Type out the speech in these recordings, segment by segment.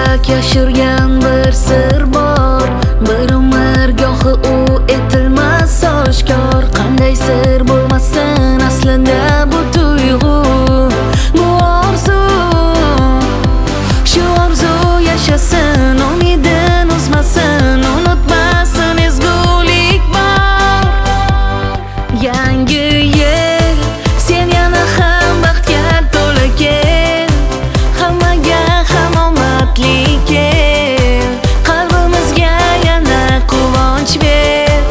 yurak yashirgan bir sir bor. Bir umr gohi u etilmas oshkor. Qanday sir bo'lmasin aslida bu tuyg'u, bu orzu. Shu orzu yashasin, umidin uzmasin, unutmasin ezgulik bor. Yangi yil sen yana ham baxtga to'la kel, hammaga ham omadli kel, qalbimizga yana quvonch ber.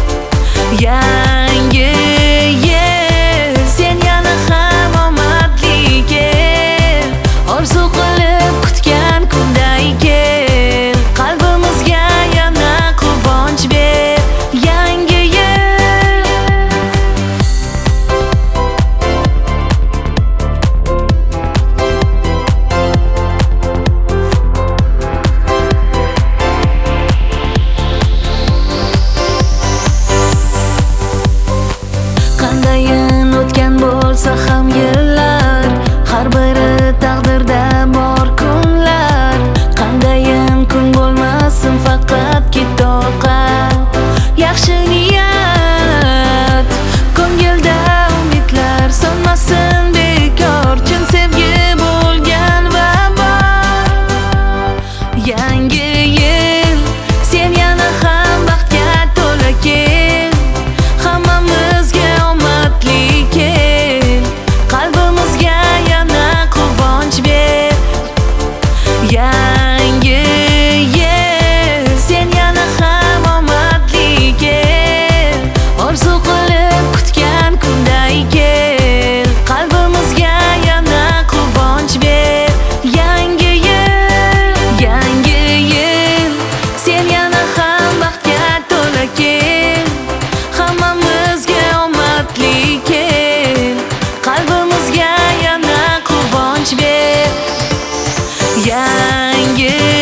Yangi yil sen yana ham omadli kel, orzu qilib kutgan kunday kel, qalbimizga yana quvonch ber. Yangi yil qandayin o'tgan bo'lsa ham yillar, har biri taqdirda bor kunlar. Qandayin kun bo'lmasin faqat kitoqat, yaxshi niyat, ko'ngilda umidlar so'nmasin bekor, chin sevgi bo'lgan va bor. Yangi yil sen yana ham baxtga to'la kel, hammamizga omadli kel, qalbimizga yana quvonch ber. Yangi yil sen yana ham omadli kel, orzu qilib kutgan kunday kel, qalbimizga yana quvonch ber. Yangi yil sen yana ham baxtga to'la kel, hammamizga omadli kel, qalbimizga yana quvonch ber. Yangi